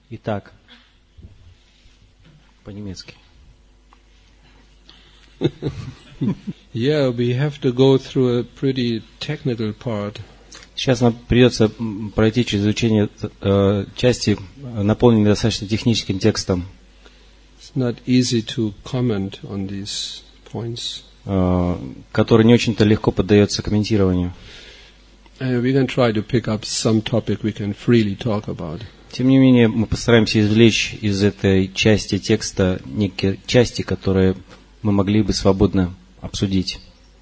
Итак, по-немецки. Yeah, we have to go through a pretty technical part. Сейчас нам придется пройти через изучение части, наполненной достаточно техническим текстом. It's not easy to comment on these points. Который не очень-то легко поддается комментированию. We can try to pick up some topic we can freely talk about. Тем не менее, мы постараемся извлечь из этой части текста некие части, которые мы могли бы свободно обсудить.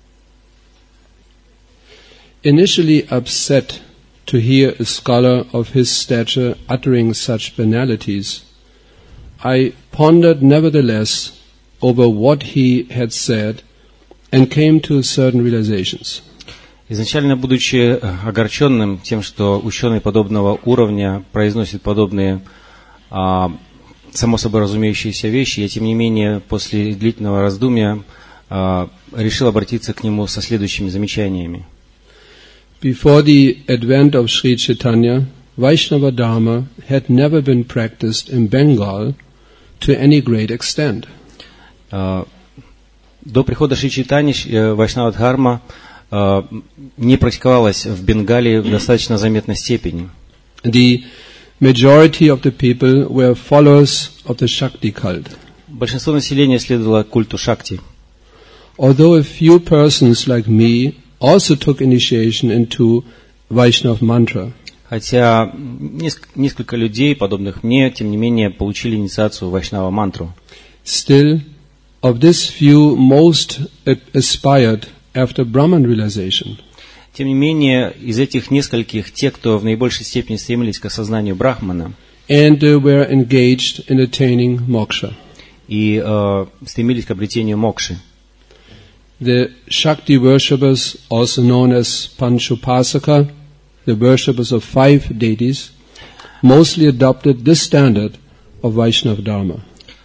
Initially upset to hear a scholar of his stature uttering such banalities, I pondered nevertheless over what he had said and came to certain realizations. Изначально, будучи огорченным тем, что ученый подобного уровня произносит подобные само собой разумеющиеся вещи, я, тем не менее, после длительного раздумья решил обратиться к нему со следующими замечаниями. Before the advent of Sri Chaitanya, Vaishnava Dharma had never been practiced in Bengal to any great extent. До прихода Шри Чайтаньи Вайшнава Дхарма не практиковалась в Бенгалии в достаточно заметной степени. The majority of the people were followers of the Shakti cult. Большинство населения следовало культу Шакти. Although a few persons like me also took initiation into Vaishnav mantra. Хотя несколько людей, подобных мне, тем не менее, получили инициацию в Вайшнава мантру. Still, of this few most aspired after Brahman realization. Тем не менее, из этих нескольких, те, кто в наибольшей степени стремились к осознанию Брахмана, and were engaged in attaining moksha. И стремились к обретению мокши. The Shakti worshippers, also known as Panchupasaka, the worshippers of 5 deities, mostly adopted this standard of Vaishnava Dharma.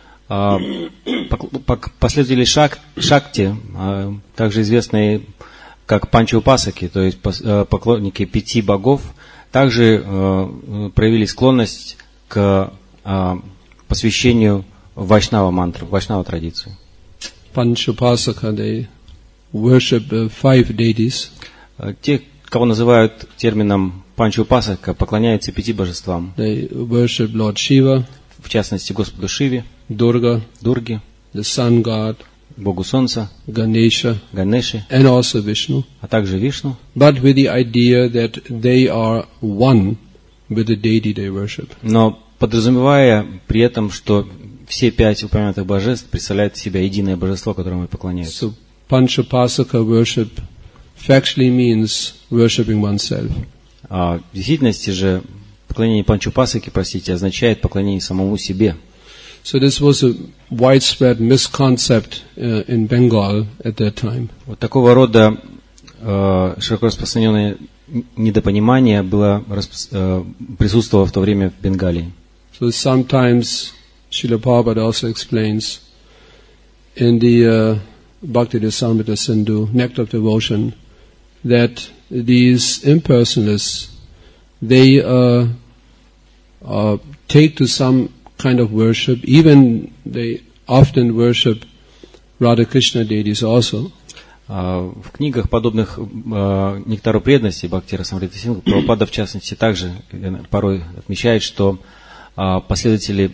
Последователи Шакти, также известные как Панчаупасаки, то есть поклонники 5 богов, также проявили склонность к посвящению Вайшнава мантры, Вайшнава традиции. Panchupasaka, they worship 5 deities. Те, кого называют термином Панчаупасака, поклоняются 5 божествам. They worship Lord Shiva, в частности Господу Шиве, Durga, Дурге, the Sun God, Богу Солнца, Ganesha, Ганеше, and also Vishnu, а также Вишну, but with the idea that they are one with the deity they worship. Но подразумевая при этом, что все 5 упомянутых божеств представляют из себя единое божество, которому поклоняются. So Panchapasaka worship factually means worshipping oneself. В действительности же поклонение Панчупасаки, означает поклонение самому себе. So this was a widespread misconcept in Bengal at that time. Вот такого рода широко распространенное недопонимание было присутствовало в то время в Бенгалии. So sometimes Srila Prabhupada also explains in the Bhakti Rasamrita Sindhu, Nectar of Devotion, that these impersonalists, they take to some kind of worship, even they often worship Radha Krishna deities also. В книгах, подобных Нектару преданности, Бхакти Расамрита Синдху, Прабхупада, в частности, также порой отмечает, что последователи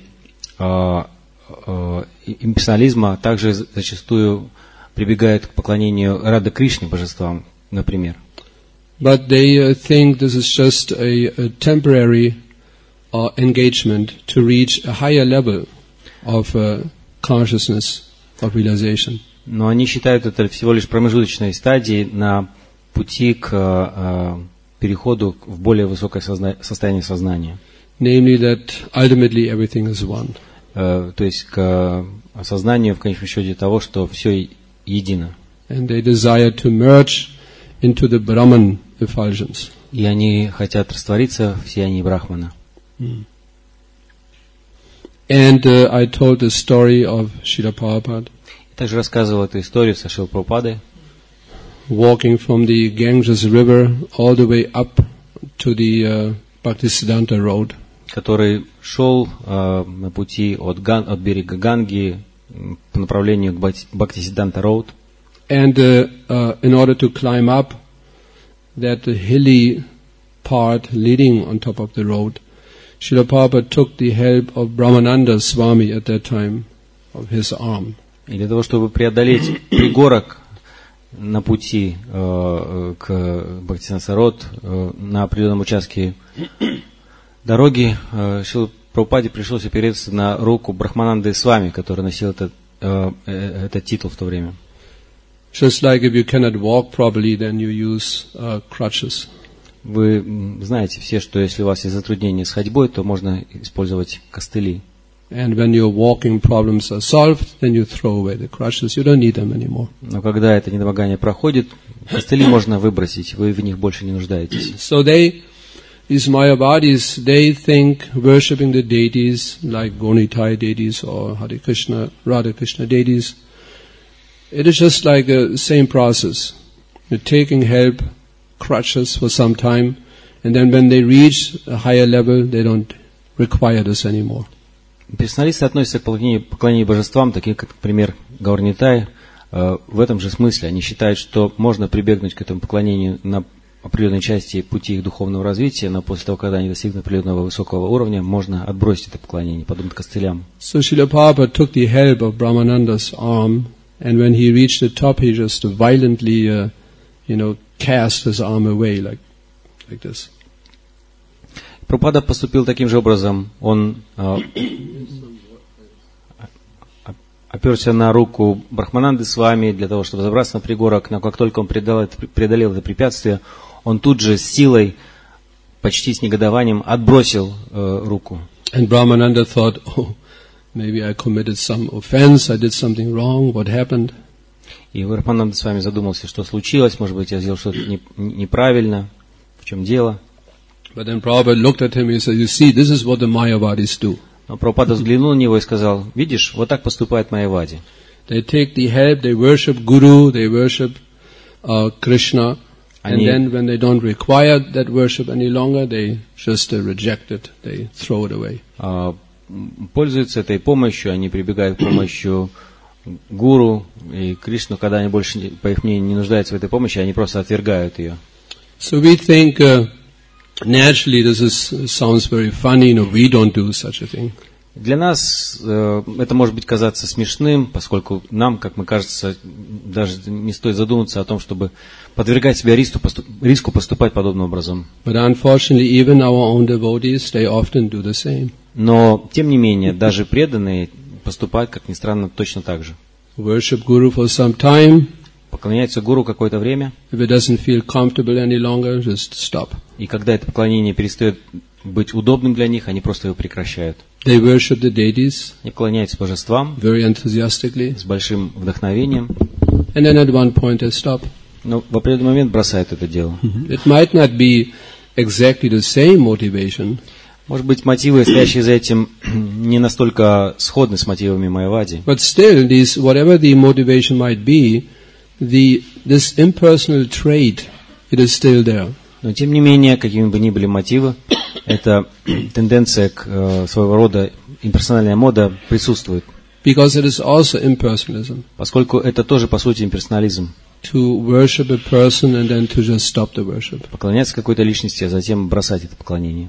имперсонализма также зачастую прибегают к поклонению Рада Кришне божествам, например. But they think this is just a temporary engagement to reach a higher level of consciousness, of realization. Но они считают это всего лишь промежуточной стадией на пути к переходу в более высокое состояние сознания. Namely that ultimately everything is one. То есть к осознанию в конечном счете того, что все едино. And they desire to merge into the Brahman effulgence. И они хотят раствориться в сиянии Брахмана. And I told the story of Srila Prabhupada. Также рассказывал эту историю со Шрилой Прабхупадой. Walking from the Ganges River all the way up to the Bhaktisiddhanta Road. который шел на пути от берега Ганги по направлению к Бхактисиддханта Роуд. And in order to climb up that hilly part leading on top of the road, Srila Prabhupada took the help of Brahmananda Swami at that time of his arm. И для того, чтобы преодолеть пригорок на пути к Бхактисиддханта Роуд на определенном участке дороги, Шриле Прабхупаде пришлось опереться на руку Брахмананды Свами, который носил этот титул в то время. Just like if you cannot walk properly, then you use crutches. Вы знаете все, что если у вас есть затруднения с ходьбой, то можно использовать костыли. And when your walking problems are solved, then you throw away the crutches. You don't need them anymore. Но когда это недомогание проходит, костыли можно выбросить, вы в них больше не нуждаетесь. So these Mayavadis, they think worshipping the deities like Gonitai deities or Hare Krishna, Radha Krishna deities, it is just like the same process. You're taking help, crutches for some time, and then when they reach a higher level, they don't require this anymore. Персоналисты относятся к поклонению божествам, такие как, например, Гаурнитай, в этом же смысле. Они считают, что можно прибегнуть к этому поклонению на определенной части пути их духовного развития, но после того, когда они достигнут определенного высокого уровня, можно отбросить это поклонение, подобно костылям. So Srila Prabhupada took the help of Brahmananda's arm, and when he reached the top, he just violently, cast his arm away like this. Прабхупада поступил таким же образом. Он оперся на руку Брахмананды Свами для того, чтобы забраться на пригорок, но как только он преодолел это препятствие, он тут же с силой, почти с негодованием, отбросил руку. And Brahmananda thought, maybe I committed some offense, I did something wrong, what happened? И Брахмананда Свами задумался, что случилось, может быть, я сделал что-то неправильно, в чем дело. But then Prabhupada looked at him and said, you see, this is what the Mayavadis do. Но Прабхупада взглянул на него и сказал, видишь, вот так поступает Майявади. They take the help, they worship Guru, they worship Krishna, and then when they don't require that worship any longer, they just reject it, they throw it away. Пользуются этой помощью, они прибегают к помощи Гуру и Кришну, когда они больше, по их мнению, не нуждаются в этой помощи, они просто отвергают ее. So we think naturally this sounds very funny, we don't do such a thing. Для нас это может быть казаться смешным, поскольку нам, как мне кажется, даже не стоит задуматься о том, чтобы подвергать себя риску поступать подобным образом. But unfortunately, even our own devotees, they often do the same. Но, тем не менее, даже преданные поступают, как ни странно, точно так же. Worship Guru for some time. Поклоняются Гуру какое-то время. If it doesn't feel comfortable any longer, just stop. И когда это поклонение перестает быть удобным для них, они просто его прекращают. They worship the deities. Они поклоняются божествам. Very enthusiastically. С большим вдохновением. And then at one point they stop. Но в определенный момент бросают это дело. It might not be exactly the same motivation. Может быть, мотивы, стоящие за этим, не настолько сходны с мотивами Майявади. But still, whatever the motivation might be, this impersonal trait, it is still there. Но тем не менее, какими бы ни были мотивы, эта тенденция к своего рода имперсональная мода присутствует. Because it is also impersonalism. Поскольку это тоже по сути имперсонализм. To worship a person and then to just stop the worship. Поклоняться какой-то личности, а затем бросать это поклонение.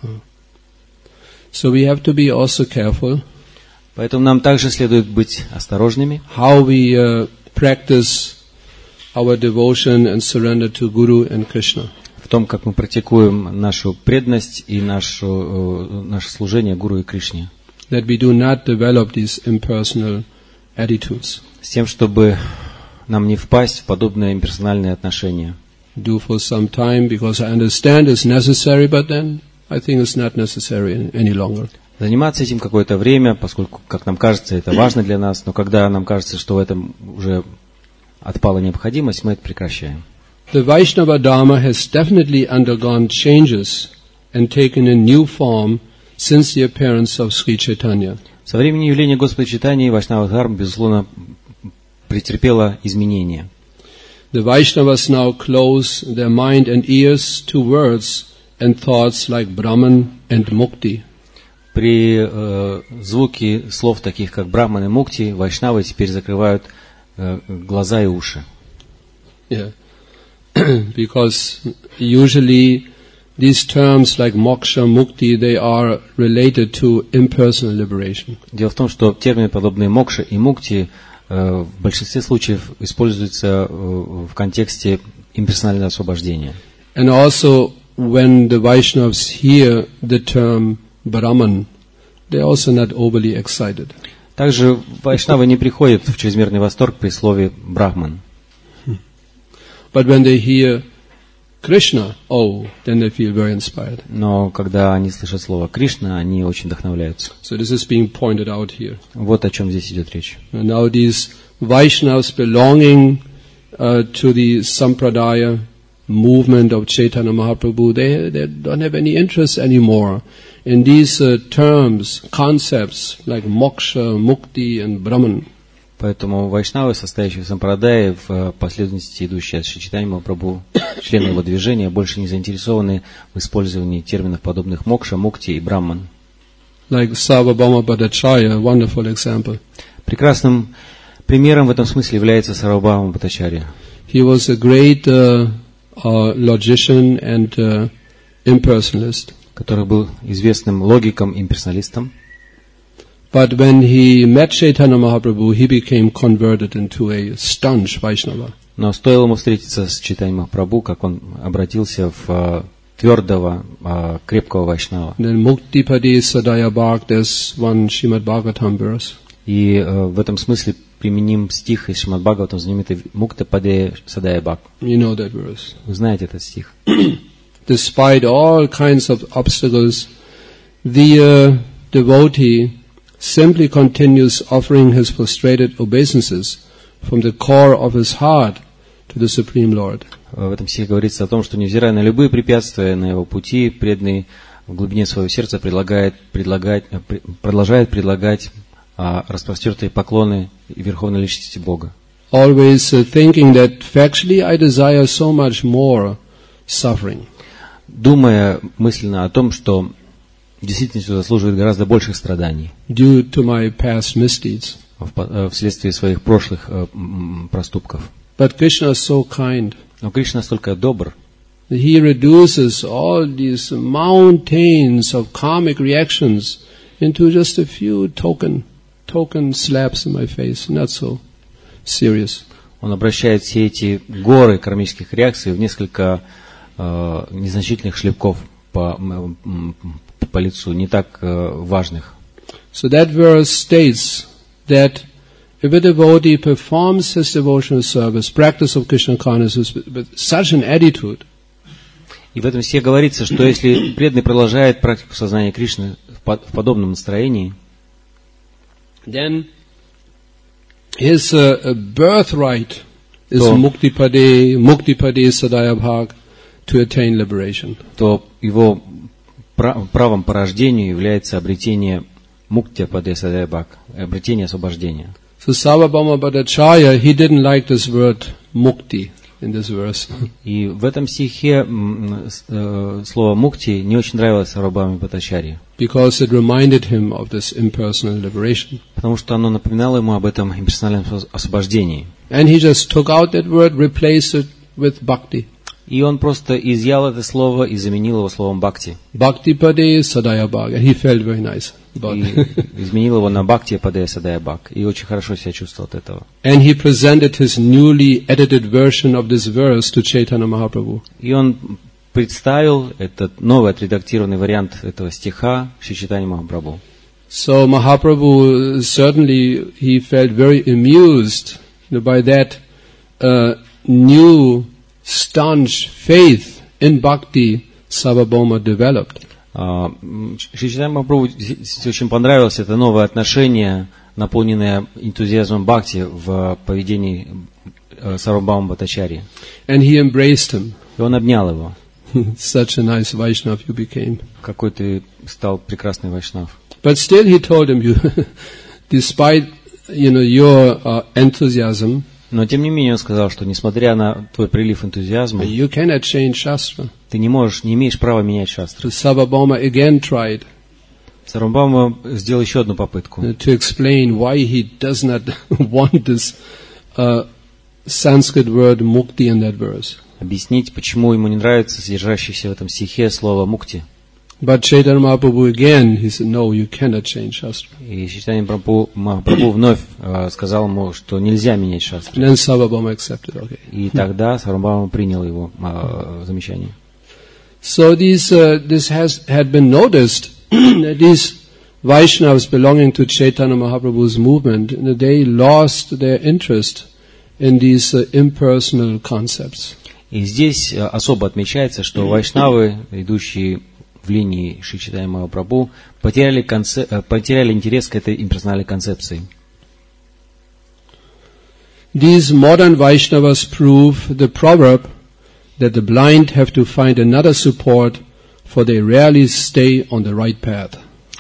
So we have to be also careful. Поэтому нам также следует быть осторожными. How we practice our devotion and surrender to Guru and Krishna. В том, как мы практикуем нашу преданность и наше служение Гуру и Кришне. That we do not develop these impersonal attitudes. С тем, чтобы нам не впасть в подобные имперсональные отношения. Do for some time, because I understand it's necessary, but then I think it's not necessary any longer. Заниматься этим какое-то время, поскольку, как нам кажется, это важно для нас, но когда нам кажется, что в этом уже отпала необходимость, мы это прекращаем. The Vaishnava Dharma has definitely undergone changes and taken a new form since the appearance of Sri Chaitanya. Со времени явления Господа Чайтаньи Вайшнава Дхарма, безусловно, претерпела изменения. The Vaishnavas now close their mind and ears to words and thoughts like Brahman and Mukti. При звуке слов таких, как Брахман и Мукти, вайшнавы теперь закрывают глаза и уши. Yeah. Because usually these terms like moksha, mukti, they are related to impersonal liberation. Дело в том, что термины, подобные мокша и мукти, в большинстве случаев используются в контексте имперсонального освобождения. And also when the Vaishnavas hear the term Brahman, they are also not overly excited. Также вайшнавы не приходят в чрезмерный восторг при слове «брахман». But when they hear Krishna, oh, then they feel very inspired. Но когда они слышат слово «Кришна», они очень вдохновляются. So this is being pointed out here. Вот о чем здесь идет речь. And now these Vaishnavas belonging to the Sampradaya movement of Chaitanya Mahaprabhu, they don't have any interest anymore in these terms, concepts like moksha, mukti and Brahman. Поэтому вайшнавы, состоящие в сампрадае, в последовательности идущие от Шри Чайтаньи Махапрабху, члены его движения, больше не заинтересованы в использовании терминов, подобных мокша, мукти и брамман. Like Sarvabhauma Bhattacharya, wonderful example. Прекрасным примером в этом смысле является Сарвабхаума Бхаттачарья. He was a great logician and impersonalist. Который был известным логиком и имперсоналистом. But when he met Chaitanya Mahaprabhu, he became converted into a staunch Vaishnava. Но стоило ему встретиться с Чайтаньей Махапрабху, как он обратился в твердого, крепкого вайшнава. Then Muktipade Sadaya Bhag, there's one Srimad Bhagavatam verse. И в этом смысле применим стих из Шримад Бхагаватам, знаменитый Муктападе Садая Бхаг. You know that verse. Вы знаете этот стих. Despite all kinds of obstacles, the devotee simply continues offering his frustrated obeisances from the core of his heart to the Supreme Lord. В этом стихе говорится о том, что невзирая на любые препятствия на его пути, преданный в глубине своего сердца продолжает предлагать распростертые поклоны Верховной Личности Бога. Always thinking that factually I desire so much more suffering. Думая мысленно о том, что в действительности заслуживает гораздо больших страданий due to my past misdeeds. Вследствие своих прошлых проступков. But Krishna is so kind. Но Кришна настолько добр. He reduces all these mountains of karmic reactions into just a few token slaps in my face. Not so serious. Он обращает все эти горы кармических реакций в несколько незначительных шлепков по лицу, не так важных. So that verse states that if a devotee performs his devotional service, practice of Krishna consciousness with such an attitude, и в этом стихе говорится, что если преданный продолжает практику сознания Кришны в подобном настроении, then his birthright is Muktipade Sadaya Bhag, to attain liberation. То его правом по рождению является обретение Муктипаде Садая Бхаг, обретение освобождения. So Sarvabhauma Bhattacharya, he didn't like this word mukti in this verse. И в этом стихе слово мукти не очень нравилось Сарвабхауме Бхаттачарье. Because it reminded him of this impersonal liberation. Потому что оно напоминало ему об этом имперсональном освобождении. And he just took out that word, replaced it with bhakti. И он просто изъял это слово и заменил его словом бхакти. Bhakti Pade Sadaya Bhag. And he felt very nice about it. И изменил его на бхакти Паде Садая Бхаг. И очень хорошо себя чувствовал от этого. And he presented his newly edited version of this verse to Chaitanya Mahaprabhu. И он представил этот новый отредактированный вариант этого стиха Шри Чайтаньи Махапрабху. So Mahaprabhu, certainly he felt very amused by that new staunch faith in bhakti Sarvabhauma developed. Шри Чайтаньи Махапрабху очень понравилось это новое отношение, наполненное энтузиазмом бхакти в поведении Сарвабхаума Бхаттачарьи. And he embraced him. И он обнял его. Such a nice Vaishnav you became. Какой ты стал прекрасный вайшнав. But still he told him, despite your enthusiasm, но тем не менее он сказал, что несмотря на твой прилив энтузиазма, you cannot change Shastra. Ты не имеешь права менять шастры. So Sarvabhauma again tried. Сарвабхаума сделал еще одну попытку. To explain why he does not want this Sanskrit word mukti in that verse. Объяснить, почему ему не нравится содержащееся в этом стихе слово мукти. But Chaitanya Mahaprabhu again, he said, no, you cannot change Shastra. И Чайтанья Махапрабху вновь сказал ему, что нельзя менять шастры. And then Sarvabhauma accepted, okay. И тогда Сарвабхаума принял его замечание. So this had been noticed that these Vaishnavas belonging to Chaitanya Mahaprabhu's movement, they lost their interest in these impersonal concepts. И здесь особо отмечается, что вайшнавы, идущие в линии Шри Чайтанья Махапрабху, потеряли интерес к этой имперсональной концепции. These modern Vaishnavas prove the proverb that the blind have to find another support, for they rarely stay on the right path.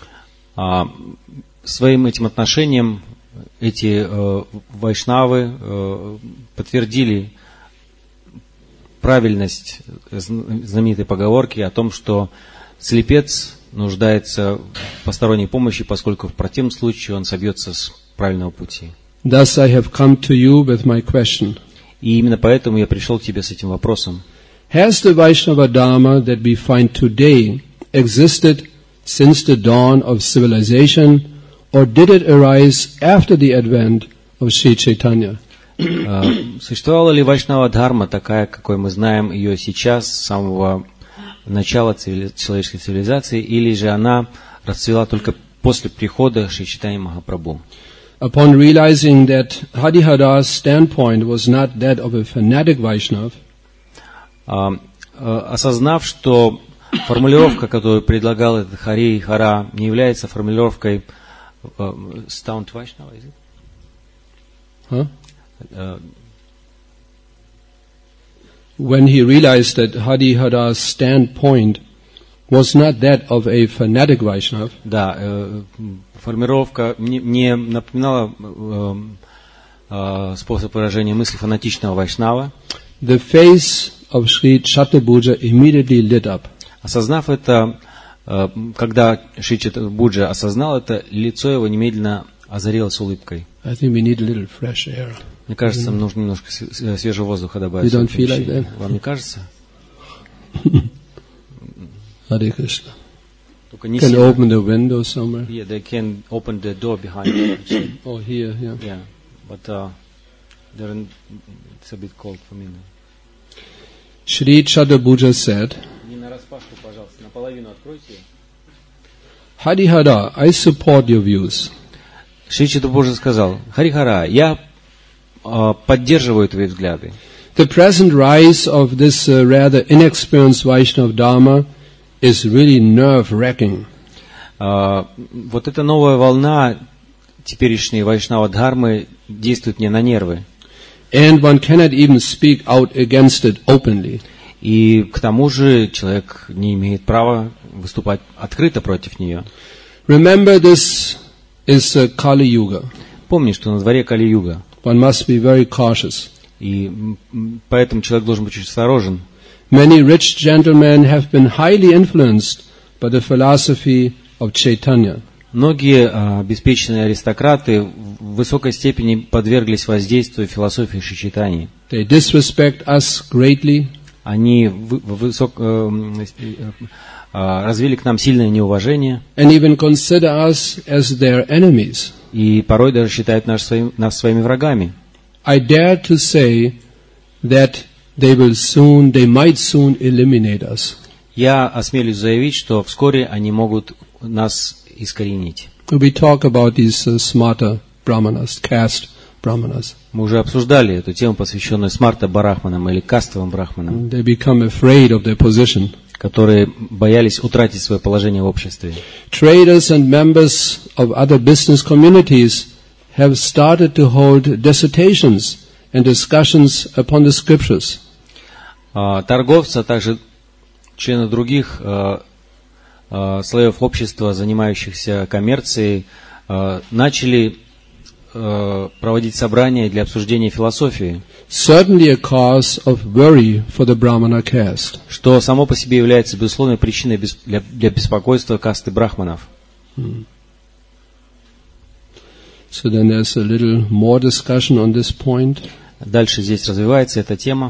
Своим этим отношением эти вайшнавы подтвердили правильность знаменитой поговорки о том, что слепец нуждается в посторонней помощи, поскольку в противном случае он собьется с правильного пути. Thus I have come to you with my question. И именно поэтому я пришел к тебе с этим вопросом. Has the Vaishnava Dharma that we find today existed since the dawn of civilization, or did it arise after the advent of Sri Chaitanya? Существовала ли Вайшнава Дхарма такая, какой мы знаем ее сейчас, с самого начала человеческой цивилизации, или же она расцвела только после прихода Шри Чайтаньи Махапрабху? Upon realizing that Hadihara's standpoint was not that of a fanatic Vaishnav, осознав, что формулировка, которую предлагал этот Хари и Хара, не является формулировкой Stunt Vaishnava, is it? When he realized that Hadihara's standpoint was not that of a fanatic Vaishnav, да, формулировка не напоминала способ выражения мысли фанатичного вайшнава. The face of Sri Chaturabhuja immediately lit up. Осознав это, когда Шри Чатурбуджа осознал это, лицо его немедленно озарилось улыбкой. I think we need a little fresh air. Мне кажется, нам нужно немножко свежего воздуха добавить. You don't feel like that? Вам не кажется? Hare Krishna. Только не Can сильно. open the window somewhere. Yeah, they can open the door behind you. Oh, here, yeah. Yeah, but it's a bit cold for me now. Sri Chaturabhuja said, Не нараспашку, пожалуйста, наполовину откройте. Hadihara, I support your views. Шри Чатурбуджа сказал: Харихара, я поддерживаю твои взгляды. The present rise of this rather inexperienced Vaishnava Dharma is really nerve-wracking. Вот эта новая волна теперешней Вайшнава Дхармы действует мне на нервы. And one cannot even speak out against it openly. И к тому же человек не имеет права выступать открыто против нее. Remember, this is Kali Yuga. Помни, что на дворе Кали-юга. One must be very cautious. И поэтому человек должен быть очень осторожен. Many rich gentlemen have been highly influenced by the philosophy of Chaitanya. Многие обеспеченные аристократы в высокой степени подверглись воздействию философии Шри Чайтаньи. They disrespect us greatly. Они развили к нам сильное неуважение. And even consider us as their enemies. И порой даже считают нас своими врагами. I dare to say that they might soon eliminate us. Я осмелюсь заявить, что вскоре они могут нас искоренить. We talk about these smarta brahmanas, caste brahmanas. Мы уже обсуждали эту тему, посвященную смарта брахманам или кастовым брахманам, They become afraid of their position. которые боялись утратить свое положение в обществе. Traders and members of other business communities have started to hold dissertations and discussions upon the scriptures. Торговцы, а также члены других слоев общества, занимающихся коммерцией, начали проводить собрания для обсуждения философии, Certainly a cause of worry for the Brahmana caste. что само по себе является безусловной причиной для беспокойства касты брахманов. So then there's a little more discussion on this point. Дальше здесь развивается эта тема.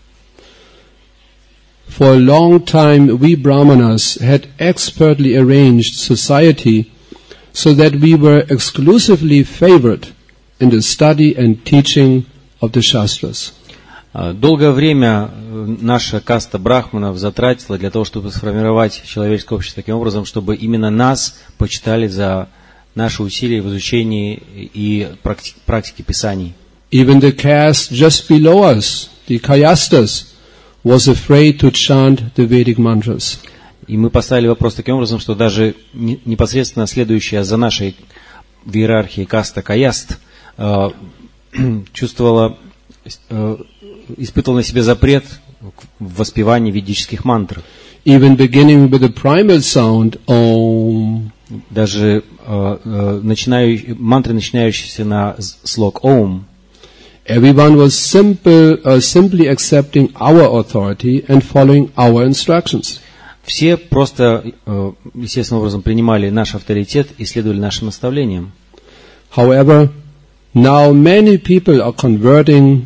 For a long time, we Brahmanas had expertly arranged society so that we were exclusively favored in the study and teaching of the Shastras. Долгое время наша каста брахманов затратила для того, чтобы сформировать человеческое общество таким образом, чтобы именно нас почитали за наши усилия в изучении и практике писаний. Even the caste just below us, the Kayastas, was afraid to chant the Vedic mantras. И мы поставили вопрос таким образом, что даже непосредственно следующая за нашей в иерархии каста Каяст испытывала на себе запрет в воспевании ведических мантр. Even beginning with the primal sound, Om. Даже мантры, начинающиеся на слог Om. Everyone was simply accepting our authority and following our instructions. Все просто, естественным образом, принимали наш авторитет и следовали нашим наставлениям. However, now many people are converting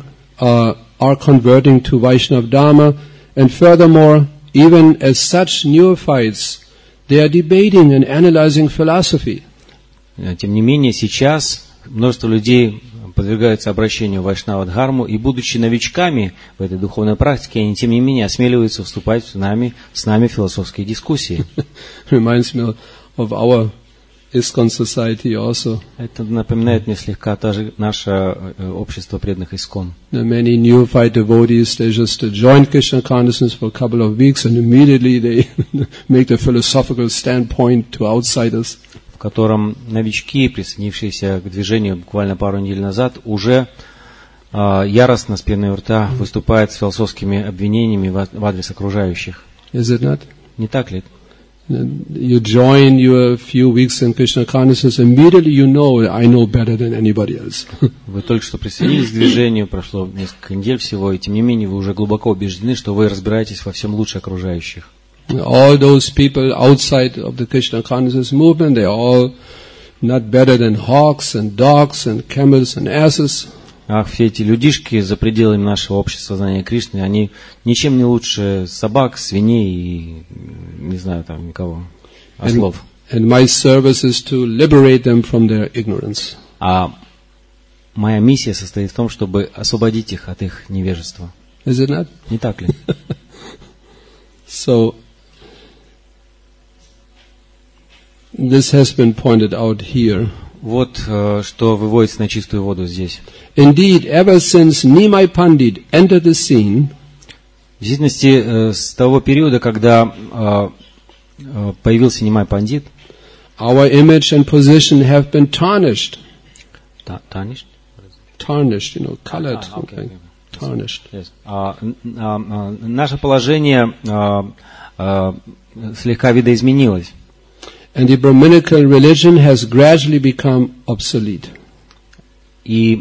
to Vaishnava Dharma, and furthermore, even as such neophytes, they are debating and analyzing philosophy. Тем не менее, сейчас множество людей подвергаются обращению в Вайшнава-дхарму, и, будучи новичками в этой духовной практике, они, тем не менее, осмеливаются вступать с нами в философские дискуссии. Reminds me of our ISKCON society also. Это напоминает мне слегка наше общество преданных ISKCON. Many neophyte devotees, they just join Krishna consciousness for a couple of weeks and immediately they make the philosophical standpoint to outsiders. В котором новички, присоединившиеся к движению буквально пару недель назад, уже яростно с пеной у рта выступают с философскими обвинениями в адрес окружающих. Is it not? Не так ли? You join your few weeks in Krishna consciousness, immediately you know I know better than anybody else. Вы только что присоединились к движению, прошло несколько недель всего, и тем не менее вы уже глубоко убеждены, что вы разбираетесь во всем лучше окружающих. All those people outside of the Krishna consciousness movement, they're all not better than hawks and dogs and camels and asses. Ах, все эти людишки за пределами нашего общества знания Кришны, они ничем не лучше собак, свиней и, не знаю, там, никого, ослов. And my service is to liberate them from their ignorance. А моя миссия состоит в том, чтобы освободить их от их невежества. Is it not? Не так ли? So, this has been pointed out here. Вот что выводится на чистую воду здесь. Indeed, ever since Nimai Pandit entered the scene, в действительности, с того периода, когда появился Нимай Пандит, our image and position have been tarnished. Tarnished? Tarnished, colored. Okay. Tarnished. Yes. Наше положение слегка видоизменилось. And the Brahminical religion has gradually become obsolete. И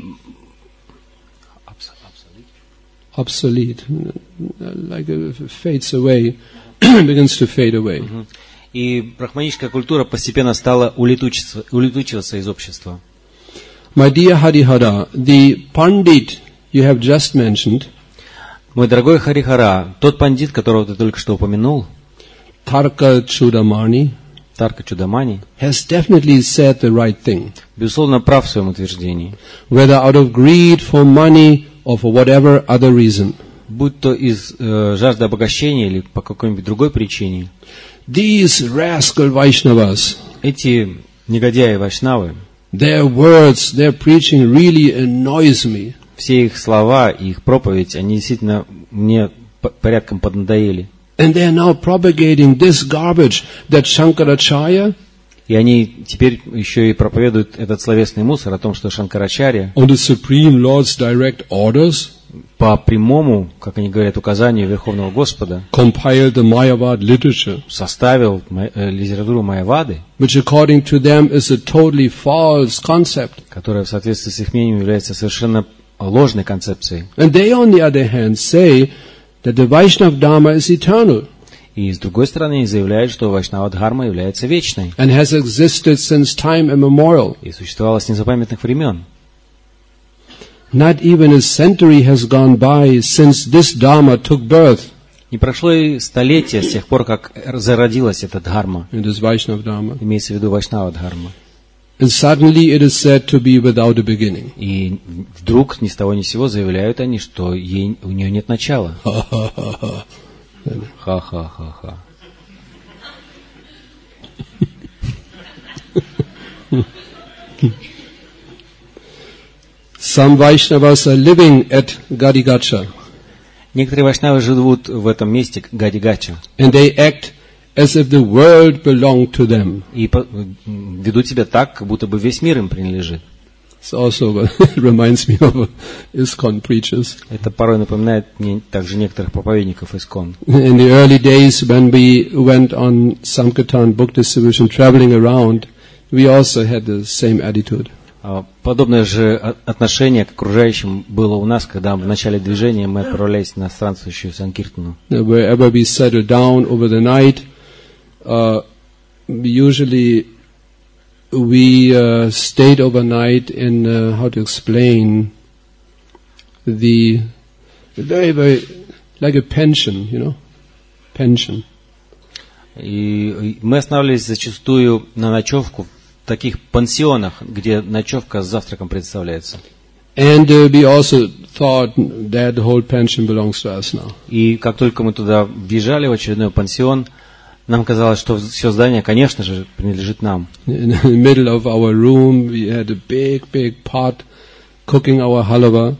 obsolete, like fades away, begins to fade away. И брахманическая культура постепенно стала улетучиваться из общества. My dear Harihara, the Pandit you have just mentioned, мой дорогой Харихара, тот пандит, которого ты только что упомянул, Tarka Chudamani, Тарка Чудамани, has definitely said the right thing. Безусловно, прав в своем утверждении. Whether out of greed for money or for whatever other reason. Будь то из жажды обогащения или по какой-нибудь другой причине. These rascal Vaishnavas, эти негодяи Вайшнавы, their words, their preaching really annoys me. Все их слова и их проповедь, они действительно мне порядком поднадоели. And they are now propagating this garbage that Shankaracharya, и они теперь еще и проповедуют этот словесный мусор о том, что Шанкарачарья on the Supreme Lord's direct orders, по прямому, как они говорят, указанию Верховного Господа, compiled the Mayavad literature, составил литературу Майявады, which according to them is a totally false concept, которая в соответствии с их мнением является совершенно ложной концепцией. And they, on the other hand, say that the Vaishnava Dharma is eternal. И с другой стороны, они заявляют, что Вайшнава-дхарма является вечной and has existed since time immemorial. и существовала с незапамятных времен. Not even a century has gone by since this Dharma took birth. Не прошло и столетия с тех пор, как зародилась эта дхарма. In this Vaishnava Dharma. Имеется в виду Вайшнава-дхарма. And suddenly it is said to be without a beginning. И вдруг ни с того ни с сего заявляют они, что у нее нет начала. Ха-ха-ха-ха. Some Vaishnavas are living at Gadigacha. Некоторые вайшнавы живут в этом месте, Гадигача, And they act as if the world belonged to them. и ведут себя так, как будто бы весь мир им принадлежит. It also reminds me of ISKCON preachers. Это порой напоминает мне также некоторых проповедников ИСККОН. In the early days when we went on Sankirtan book distribution, traveling around, we also had the same attitude. Подобное же отношение к окружающим было у нас, когда в начале движения мы отправлялись на странствующую Санкиртану. Wherever we settled down over the night, usually we stayed overnight in, how to explain, the very, very, like a pension, you know, pension. И мы останавливались зачастую на ночевку в таких пансионах, где ночевка с завтраком представляется. And we also thought that the whole pension belongs to us now. И как только мы туда въезжали, в очередной пансион, нам казалось, что все здание, конечно же, принадлежит нам. In the middle of our room, we had a big, big pot cooking our halava.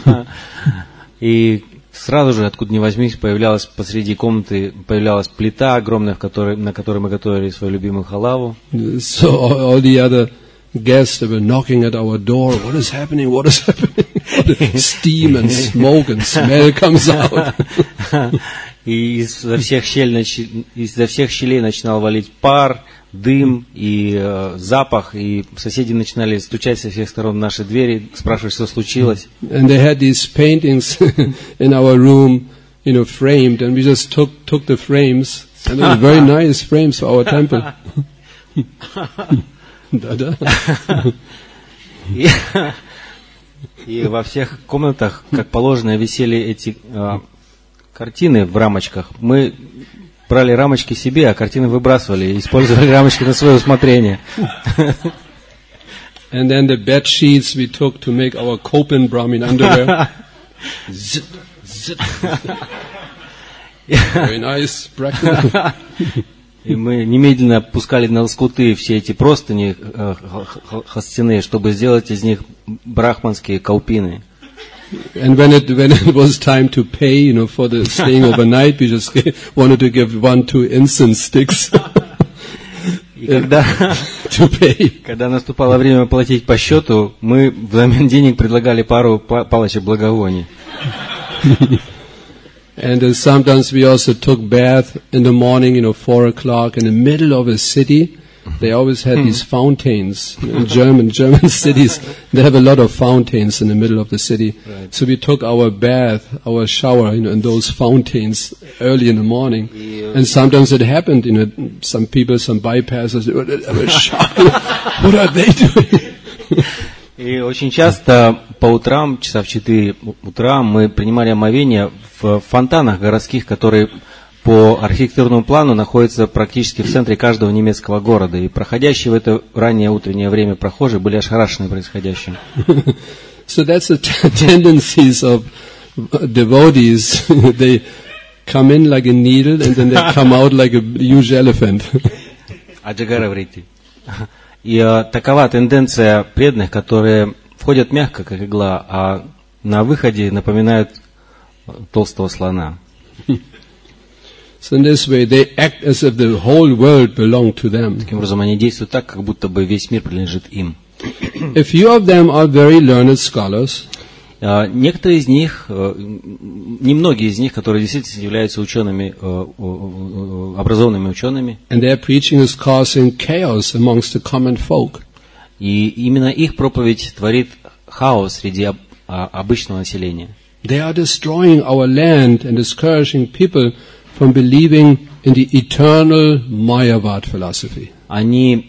И сразу же, откуда ни возьмись, появлялась посреди комнаты плита огромная, на которой мы готовили свою любимую халаву. So all the other guests that were knocking at our door, what is happening? What is happening? Steam and smoke and smell comes out. И изо всех щелей начинал валить пар, дым и запах, и соседи начинали стучать со всех сторон в наши двери, спрашивать, что случилось. And they had these paintings in our room, you know, framed, and we just took the frames, and they were very nice frames for our temple. И во всех комнатах, как положено, висели эти картины в рамочках. Мы брали рамочки себе, а картины выбрасывали и использовали рамочки на свое усмотрение. And then the bed sheets we took to make our Kopan Brahmin underwear. Zit, zit. Very nice practice. И мы немедленно пускали на лоскуты все эти простыни холстяные, чтобы сделать из них брахманские каупины. And when it was time to pay, you know, for the staying overnight, we just wanted to give 1-2 incense sticks. И когда наступало время платить по счету, мы взамен денег предлагали пару палочек благовоний. And sometimes we also took bath in the morning, you know, 4 o'clock in the middle of a city. They always had these fountains. In German cities, they have a lot of fountains in the middle of the city. Right. So we took our bath, our shower, you know, in those fountains early in the morning. And sometimes it happened, you know, some people, some bypassers, they were shocked. What are they doing? И очень часто по утрам, часа в 4 утра, мы принимали омовение в фонтанах городских, которые по архитектурному плану находятся практически в центре каждого немецкого города. И проходящие в это раннее утреннее время прохожие были ошарашены происходящим. So that's the tendencies of devotees. They come in like a needle and then they come out like a huge elephant. И такова тенденция преданных, которые входят мягко, как игла, а на выходе напоминают толстого слона. So in this way they act as if the whole world belonged to them. Таким образом, они действуют так, как будто бы весь мир принадлежит им. A few of them are very learned scholars. Некоторые из них, немногие из них, которые действительно являются учеными, образованными учеными. And their preaching is causing chaos amongst the common folk. И именно их проповедь творит хаос среди обычного населения. They are destroying our land and discouraging people from believing in the eternal Mayavad philosophy. Они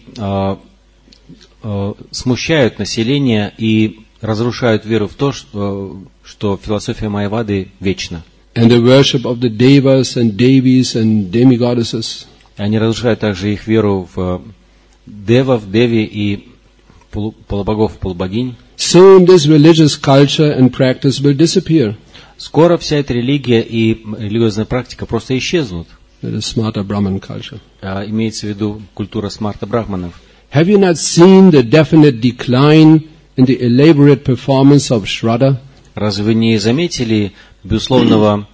смущают население и разрушают веру в то, что философия Майявады вечна. And the worship of the devas and devis and demigoddesses. Они разрушают также их веру в девов, деви и полубогов, полубогинь. Soon this religious culture and practice will disappear. Скоро вся эта религия и религиозная практика просто исчезнут. That is Smarta Brahman culture. Имеется в виду культура смарта брахманов. Have you not seen the definite decline in the elaborate performance of Shraddha? Разве вы не заметили безусловной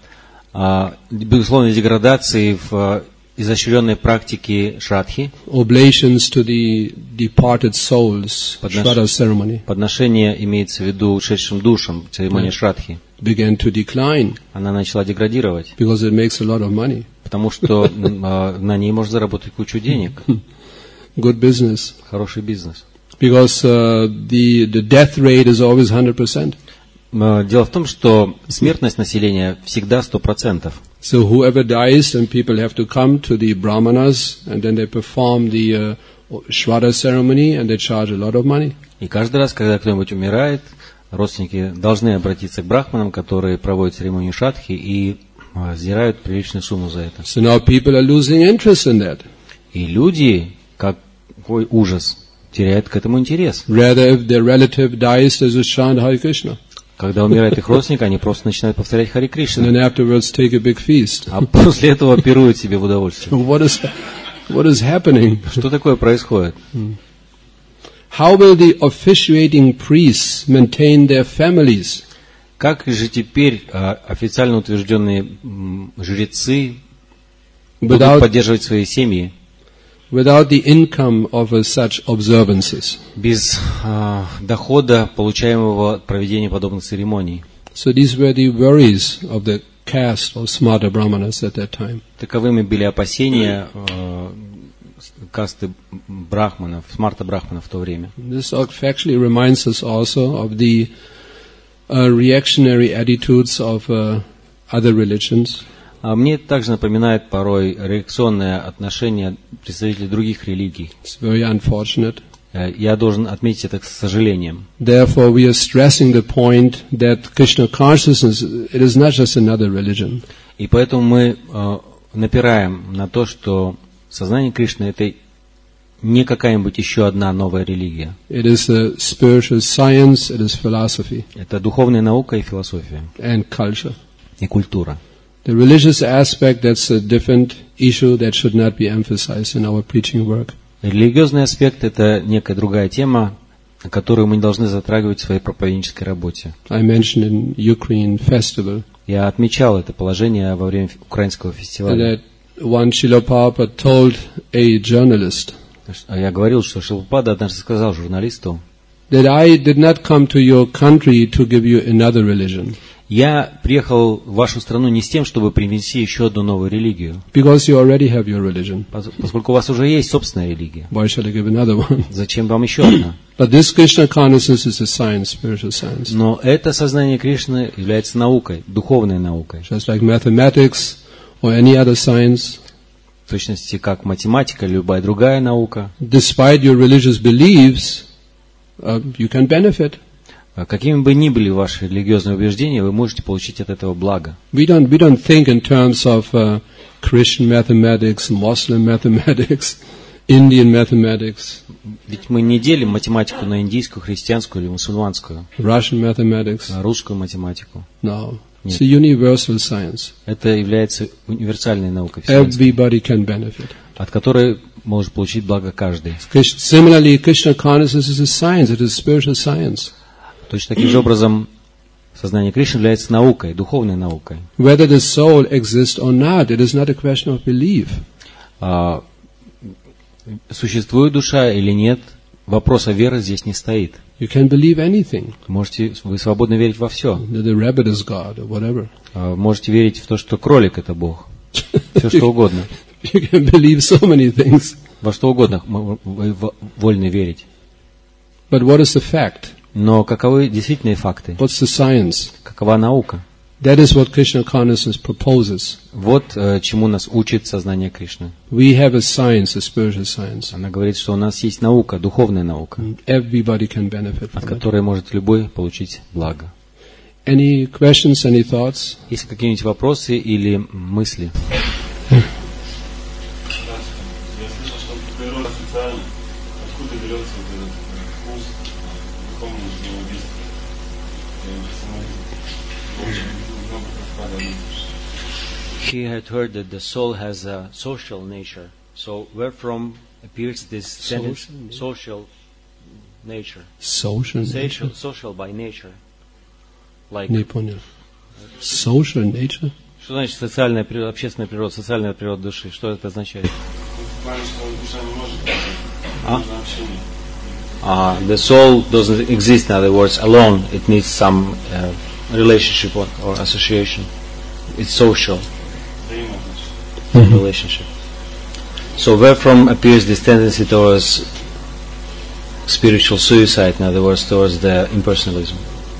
деградации в изощренной практике шрадхи? Oblations to the departed souls, Shraddha ceremony, Подношение имеется в виду ушедшим душам, церемония шрадхи. began to decline Она начала деградировать, because it makes a lot of money. потому что на ней можно заработать кучу денег. Good business. Хороший бизнес. Because the death rate is always 100%. Дело в том, что смертность населения всегда 100%. So whoever dies, and people have to come to the brahmanas, and then they perform the Shraddha ceremony, and they charge a lot of money. И каждый раз, когда кто-нибудь умирает, родственники должны обратиться к брахманам, которые проводят церемонию шрадхи и сдирают приличную сумму за это. So now people are losing interest in that. И люди, какой ужас, теряют к этому интерес. Rather, if their relative dies, they just chant Hare Krishna. Когда умирает их родственник, они просто начинают повторять Харе And Кришна, then afterwards take a big feast. а после этого пируют себе в удовольствие. What is happening? Что такое происходит? How will the officiating priests maintain their families? Как же теперь официально утвержденные жрецы будут Without- поддерживать свои семьи Without the income of such observances. без дохода, получаемого от проведения подобных церемоний? So these were the worries of the caste of Smarta Brahmanas at that time. Таковыми были опасения касты брахманов, смарта брахманов в то время. This actually reminds us also of the reactionary attitudes of other religions. Мне это также напоминает порой реакционное отношение представителей других религий. It's very unfortunate. Я должен отметить это с сожалением. Therefore, we are stressing the point that Krishna consciousness, it is not just another religion. И поэтому мы напираем на то, что сознание Кришны — это не какая-нибудь еще одна новая религия. It is a spiritual science, it is philosophy Это духовная наука и философия, and culture. и культура. The religious aspect, that's a different issue that should not be emphasized in our preaching work. Религиозный аспект — это некая другая тема, которую мы не должны затрагивать в своей проповеднической работе. I mentioned in Ukraine festival Я отмечал это положение во время украинского фестиваля. that one Srila Prabhupada told a journalist Я говорил, что Шилпада однажды сказал журналисту: that I did not come to your country to give you another religion, я приехал в вашу страну не с тем, чтобы принести еще одну новую религию, because you already have your religion. поскольку у вас уже есть собственная религия. Why shall I give another one? Зачем вам еще одна? But this Krishna consciousness is a science, spiritual science. Но это сознание Кришны является наукой, духовной наукой. Just like mathematics or any other science, В точности, как математика или любая другая наука. despite your religious beliefs, you can benefit. Какими бы ни были ваши религиозные убеждения, вы можете получить от этого благо. We don't think in terms of Christian mathematics, Muslim mathematics, Indian mathematics, Ведь мы не делим математику на индийскую, христианскую или мусульманскую, Russian mathematics. на русскую математику. No. It's a universal science. Это является универсальной наукой, вселенской, Everybody can benefit. от которой может получить благо каждый. Similarly, Krishna consciousness is a science. It is spiritual science. Точно таким же образом сознание Кришны является наукой, духовной наукой. Whether the soul exists or not, it is not a question of belief. Существует душа или нет, вопроса веры здесь не стоит. You can believe anything. Вы свободны верить во все. That the rabbit is God or whatever. Можете верить в то, что кролик — это Бог. Все что угодно. You can believe so many things. Во что угодно вы вольны верить. But what is the fact? Но каковы действительные факты? What's the science? Какова наука? That is what Krishna consciousness proposes. Вот чему нас учит сознание Кришны. We have a science, a spiritual science. Она говорит, что у нас есть наука, духовная наука, Everybody can benefit от from it. которой может любой получить благо. Any questions, any thoughts? Есть какие-нибудь вопросы или мысли? Я слышал, что природа социальна. Откуда берется этот вкус духовного убийства? He had heard that the soul has a social nature. So where from appears this social nature? Social by nature. Like, Не понял. Social nature? что значит социальная природа, общественная природа, социальная природа души? Что это означает? The soul doesn't exist, in other words, alone. It needs some relationship or association. It's social relationship. So where from appears this tendency towards spiritual suicide, in other words, towards the impersonalism?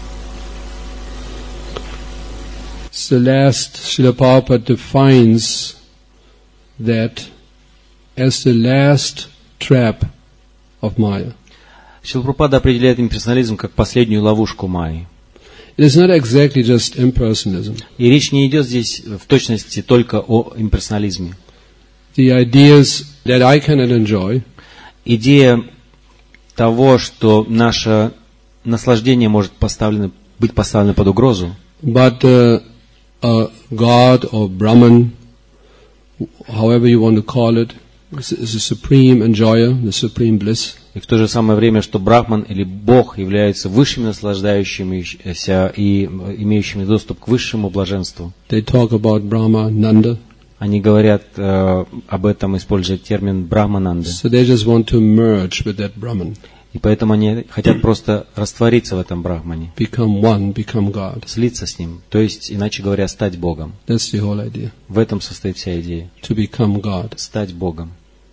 So last, Srila Prabhupada defines that as the last trap of Maya. Шрила Прабхупада определяет имперсонализм как последнюю ловушку Майи. It is not exactly just impersonalism. И речь не идет здесь в точности только о имперсонализме. The ideas that I cannot enjoy, Идея того, что наше наслаждение может быть поставлено под угрозу, but a God or Brahman, however you want to call it, is the supreme enjoyer, the supreme bliss. и в то же самое время, что Брахман или Бог являются высшими наслаждающимися и имеющими доступ к высшему блаженству. They talk about Brahma, Nanda. Они говорят об этом, используя термин Брахмананда. So they just want to merge with that Brahman, И поэтому они хотят просто раствориться в этом Брахмане, become one, become God. слиться с ним, то есть, иначе говоря, стать Богом. That's the whole idea, В этом состоит вся идея. to become God. Стать Богом.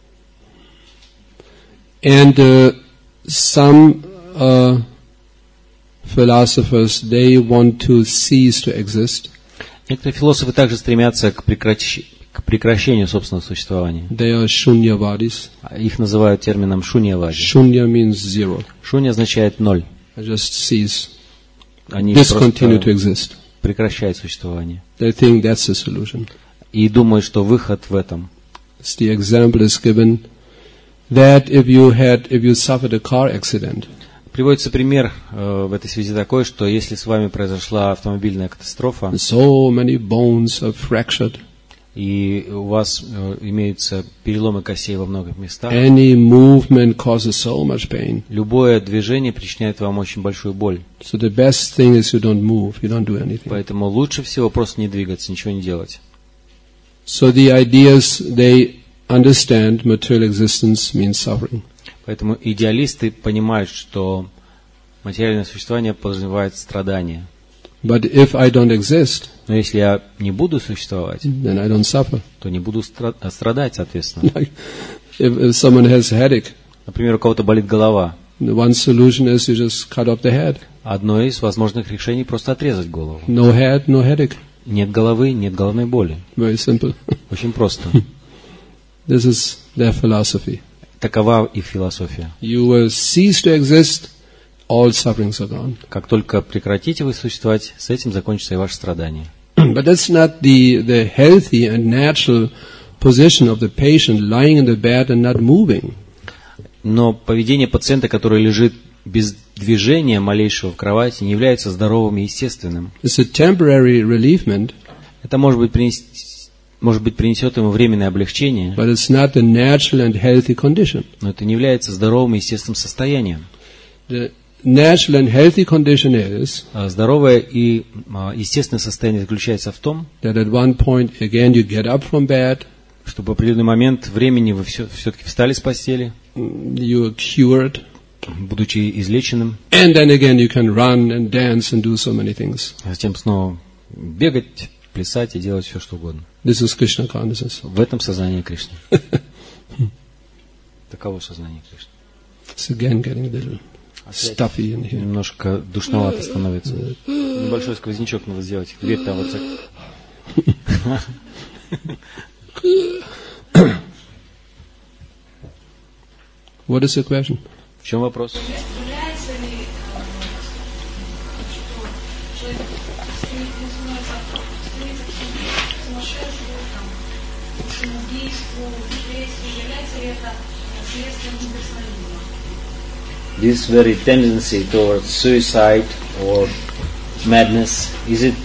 And some philosophers, they want to cease to exist. Некоторые философы также стремятся к прекращению собственного существования. They are shunyavadis. Их называют термином шуньявади. Shunya means zero. Шунья означает ноль. Just cease, Они discontinue to просто exist. прекращают существование. They think that's the solution. И думают, что выход в этом. As the example is given, that if you suffered a car accident, Приводится пример в этой связи такой, что если с вами произошла автомобильная катастрофа, so many bones are fractured, и у вас имеются переломы костей во многих местах, any movement causes so much pain. любое движение причиняет вам очень большую боль. So the best thing is you don't move, you don't do anything. Поэтому лучше всего просто не двигаться, ничего не делать. So the ideas, they understand material existence means suffering. Поэтому идеалисты понимают, что материальное существование подразумевает страдания. But if I don't exist, Но если я не буду существовать, then I don't suffer. то не буду страдать, соответственно. Like if someone has a headache, Например, у кого-то болит голова. the one solution is you just cut off the head. Одно из возможных решений просто отрезать голову. No head, no headache. Нет головы, нет головной боли. Very simple. Очень просто. This is their philosophy. Такова их философия. You will cease to exist, all sufferings are gone. Как только прекратите вы существовать, с этим закончится и ваше страдание. But that's not the healthy and natural position of the patient lying in the bed and not moving. Но поведение пациента, который лежит без движения малейшего в кровати, не является здоровым и естественным. It's a temporary relievement, Это может быть принесет ему временное облегчение, but it's not the natural and healthy condition. но это не является здоровым и естественным состоянием. The natural and healthy condition is Здоровое и естественное состояние заключается в том, that at one point again you get up from bed, что в определенный момент времени вы все-таки встали с постели, you are cured, будучи излеченным, and then again you can run and dance and do so many things. а затем снова бегать, плясать и делать все, что угодно. This is Krishna consciousness. В этом сознание Кришны. Таково сознание Кришны. It's again getting a little stuffy in here. Немножко душновато становится. Небольшой сквознячок надо сделать. Дверь там вот так. What is the question? В чем вопрос? Является ли что человек стремится к сумасшествию, к самоубийству, депрессии, является ли это следствием имперсонализма? This very tendency towards suicide or madness, is it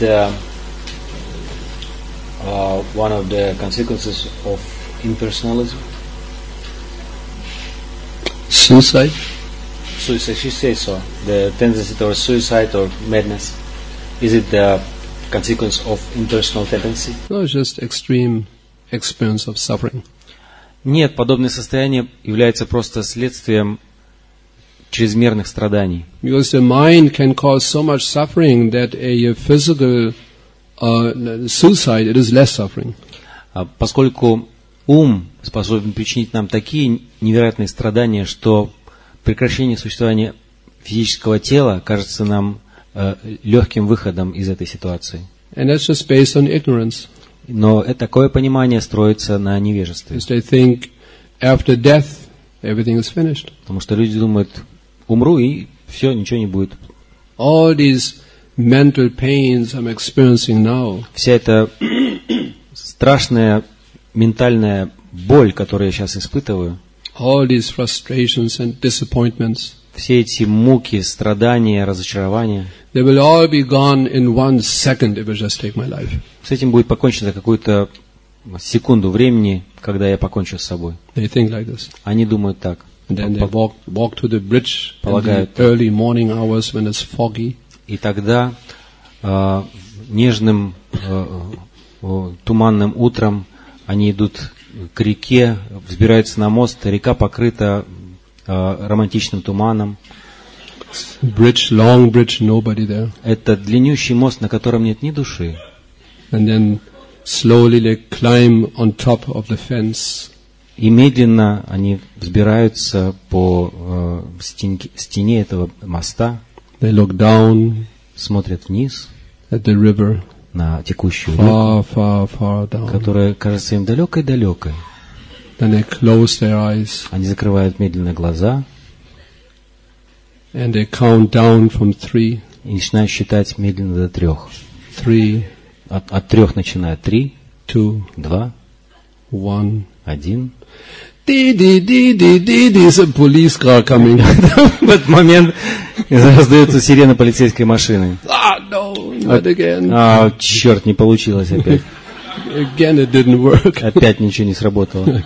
one of the consequences of impersonalism? Suicide? Suicide, she says so. The tendency towards suicide or madness, is it the consequence of impersonal tendency? No, it's just extreme experience of suffering. Нет, подобное состояние является просто следствием чрезмерных страданий. Because the mind can cause so much suffering that a physical suicide, it is less suffering. Поскольку ум способен причинить нам такие невероятные страдания, что прекращение существования физического тела кажется нам легким выходом из этой ситуации. And that's just based on ignorance. Но такое понимание строится на невежестве. Because they think after death everything is finished. Потому что люди думают, умру и все, ничего не будет. All these mental pains I'm experiencing now, Вся эта страшная ментальная боль, которую я сейчас испытываю, all these frustrations and disappointments, все эти муки, страдания, разочарования, they will all be gone in 1 second if I just take my life. с этим будет покончено за какую-то секунду времени, когда я покончу с собой. They think like this. Они думают так. And then they walk to the bridge in the Полагают. early morning hours when it's foggy. И тогда нежным туманным утром они идут к реке, взбираются на мост, река покрыта романтичным туманом. Bridge, long bridge, nobody there. Это длиннющий мост, на котором нет ни души. And then slowly they climb on top of the fence. И медленно они взбираются по стене этого моста, They look down смотрят вниз at the river, на текущую реку, far, far, far down. которая кажется им далекой-далекой. Then they close their eyes Они закрывают медленно глаза and they count down from 3, и начинают считать медленно до 3. 3, От 3 начинают 3, 2, 2, 1. 1. There's a police car coming. В этот момент раздается сирена полицейской машины. No, not again. Черт, не получилось опять. Again it didn't work. Опять ничего не сработало.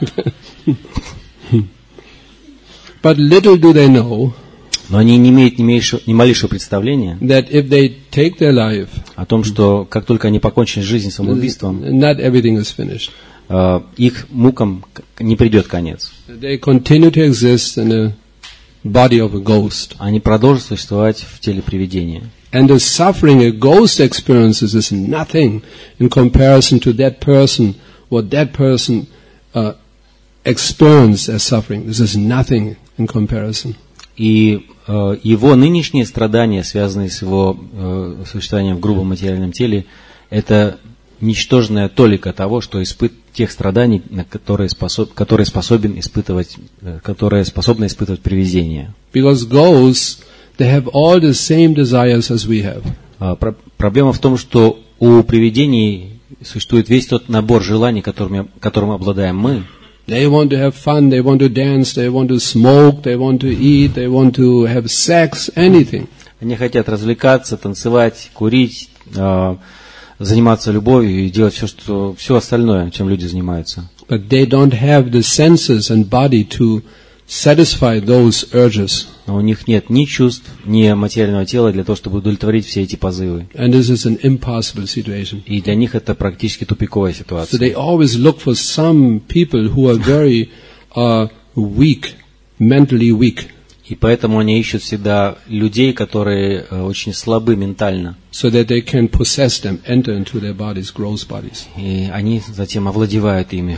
But little do they know Но они не имеют ни малейшего представления that if they take their life, о том, что как только они покончат жизнь самоубийством, not everything is finished. их мукам не придет конец. They continue to exist in a body of a ghost. Они продолжат существовать в теле привидения. And the suffering a ghost experiences is nothing in comparison to that person, what that person experienced as suffering. This is nothing in comparison. И его нынешние страдания, связанные с его существованием в грубом материальном теле, это ничтожная толика того, что тех страданий, которые способны испытывать привидение. Because ghosts, they have all the same desires as we have. Проблема в том, что у привидений существует весь тот набор желаний, которым обладаем мы. They want to have fun, they want to dance, they want to smoke, they want to eat, they want to have sex, anything. Они хотят развлекаться, танцевать, курить, заниматься любовью и делать все остальное, чем люди занимаются. But they don't have the senses and body to satisfy those urges. Но у них нет ни чувств, ни материального тела для того, чтобы удовлетворить все эти позывы. And this is an impossible situation. И для них это практически тупиковая So ситуация. they always look for some people who are very weak, mentally weak. И поэтому они ищут всегда людей, которые очень слабы ментально. so that they can possess them, enter into their bodies, gross bodies. И они затем овладевают ими,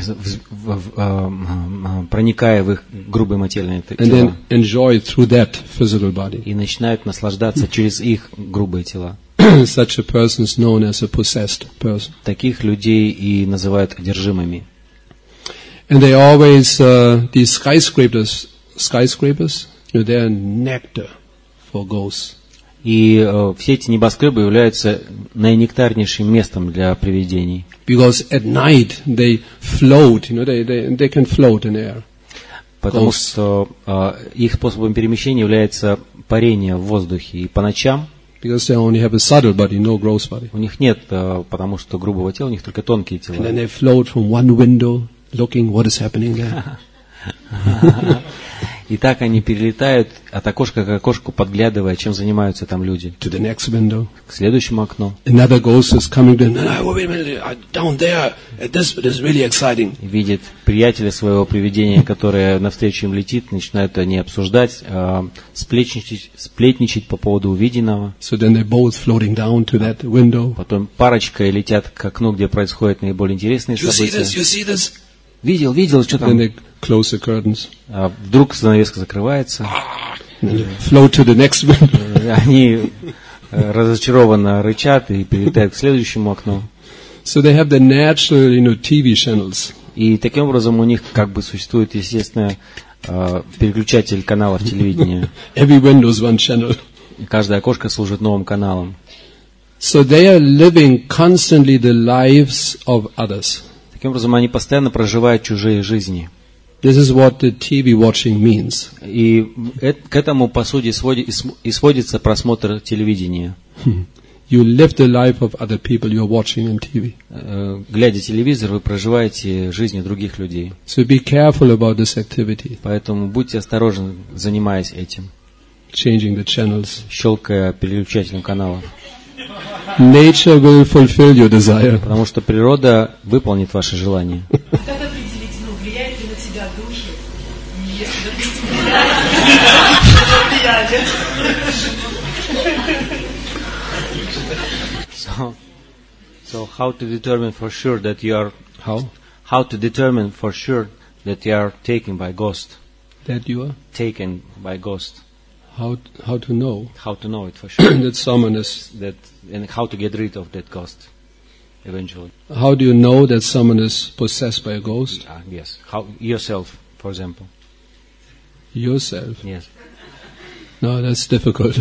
проникая в их грубые материальные And тела. then enjoy through that physical body. И начинают наслаждаться через их грубые тела. Such a person is known as a possessed person. Таких людей и называют одержимыми. And they always, these skyscrapers, they're nectar for ghosts. И все эти небоскребы являются наинектарнейшим местом для привидений. Because at night they float, they can float in air. Потому Ghosts. что их способом перемещения является парение в воздухе. И по ночам Because they only have a subtle body, no gross body. у них нет, потому что грубого тела, у них только тонкие And then тела. they float from one window, looking what is happening there. И так они перелетают от окошка к окошку, подглядывая, чем занимаются там люди. To the next window. К следующему окну. Another ghost is coming to them. Oh, wait a minute, down there, this is really exciting. И видит приятеля своего привидения, которое навстречу им летит, начинают они обсуждать, сплетничать по поводу увиденного. So then they're both floating down to that window. Потом парочкой летят к окну, где происходят наиболее интересные You see this? события. You see this? Видел, что Then там? they close the curtains. А вдруг занавеска закрывается. And they float to the next window. Они разочарованно рычат и перелетают к следующему окну. So they have the natural, TV channels. И таким образом у них как бы существует, естественно, переключатель каналов телевидения. Every window is one channel. И каждое окошко служит новым каналом. So they are living constantly the lives of others. Таким образом они постоянно проживают чужие жизни. This is what the TV watching means. И к этому, по сути, и сводится просмотр телевидения. You live the life of other people you're watching on TV. Глядя телевизор, вы проживаете жизни других людей. So be careful about this activity, Поэтому будьте осторожны, занимаясь этим, changing the channels. щелкая переключателем каналов. Nature will fulfill your desire. Потому что природа выполнит ваши желания. Как определить, влияет ли на тебя духи? И если духи влияют, So how to determine for sure that you are How? how to determine for sure that you are taken by ghost, That you are? taken by ghost. How to know How to know it for sure that someone is? that and how to get rid of that ghost eventually. How do you know that someone is possessed by a ghost? Yes. How yourself, for example. Yourself. Yes. No, that's difficult.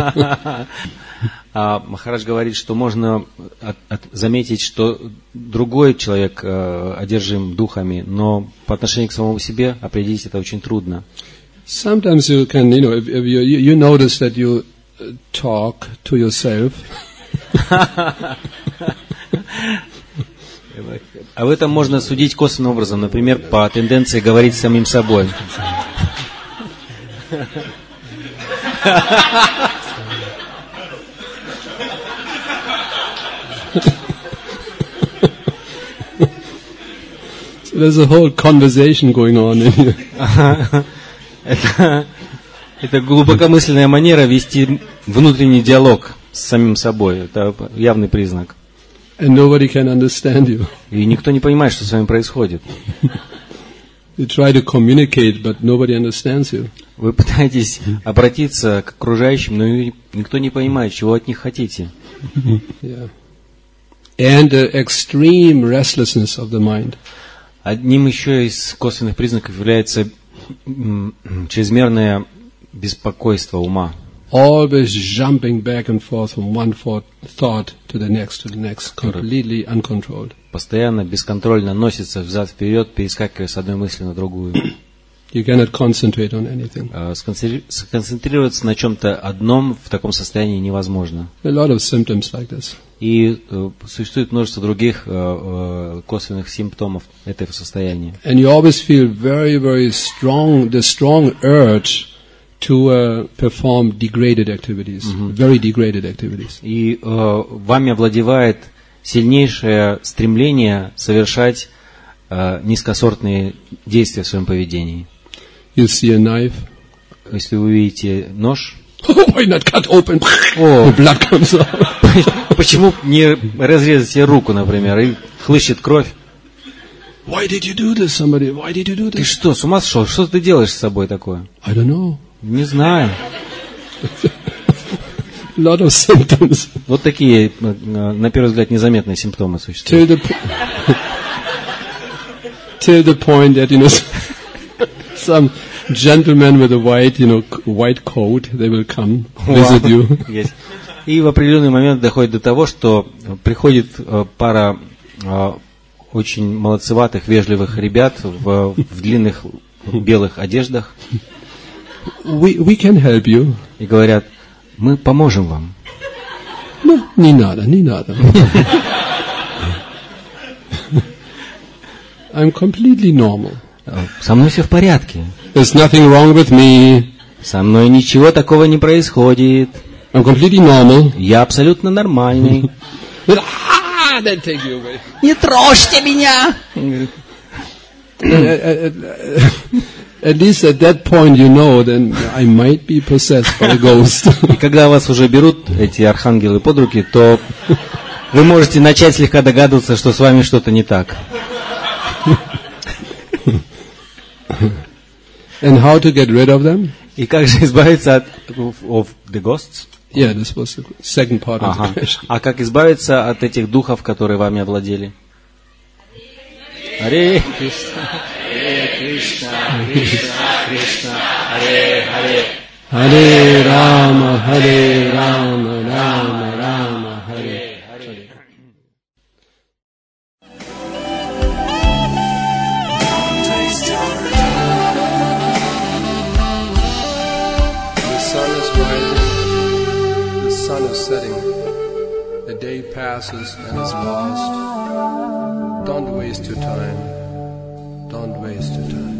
Махарадж говорит, что можно заметить, что другой человек одержим духами, но по отношению к самому себе определить это очень трудно. Sometimes you can, if you notice that you talk to yourself. Об этом можно судить косвенным образом, например, по тенденции говорить с самим собой. So there's a whole conversation going on in here. Это глубокомысленная манера вести внутренний диалог с самим собой. Это явный признак. And nobody can understand you. И никто не понимает, что с вами происходит. You try to communicate, but nobody understands you. Вы пытаетесь обратиться к окружающим, но никто не понимает, чего от них хотите. Yeah. And the extreme restlessness of the mind. Одним еще из косвенных признаков является чрезмерное беспокойство ума. Always jumping back and forth from one thought to the next, completely uncontrolled. Постоянно, бесконтрольно носится взад-вперед, перескакивая с одной мысли на другую. You cannot concentrate on anything. Сконцентрироваться на чем-то одном в таком состоянии невозможно. A lot of symptoms like this. И существует множество других косвенных симптомов этого состояния. And you always feel very, very strong, the strong urge to perform degraded activities, very degraded activities. И вами овладевает сильнейшее стремление совершать низкосортные действия в своем поведении. You see a knife, если вы увидите нож, Why not cut open? О. The blood comes out. почему б не разрезать себе руку, например, и хлыщет кровь? Why did you do this, somebody? Why did you do Ты this? что, с ума сошел? Что ты делаешь с собой такое? I don't know. Не знаю. A lot of symptoms. Вот такие, на первый взгляд, незаметные симптомы существуют. Till the point that, some gentleman with a white coat, they will come visit you. Есть. И в определенный момент доходит до того, что приходит пара очень молодцеватых, вежливых ребят в длинных белых одеждах We can help you. и говорят: мы поможем вам. No, не надо. I'm completely normal. Со мной все в порядке. There's nothing wrong with me. Со мной ничего такого не происходит. I'm completely normal. Я абсолютно нормальный. Then take you away. Не трожьте меня! At least at that point then I might be possessed by a ghost. И когда вас уже берут эти архангелы под руки, то вы можете начать слегка догадываться, что с вами что-то не так. And how to get rid of them? И как же избавиться от of the ghosts? Yeah, this was the second part of Ага. the question. А как избавиться от этих духов, которые вами овладели? Харе Кришна, Харе Кришна, Кришна, Кришна, Харе Харе. Hare Rama, Rama Rama, Hare Hare. The sun is rising, the sun is setting, the day passes and is lost. Don't waste your time. Don't waste your time.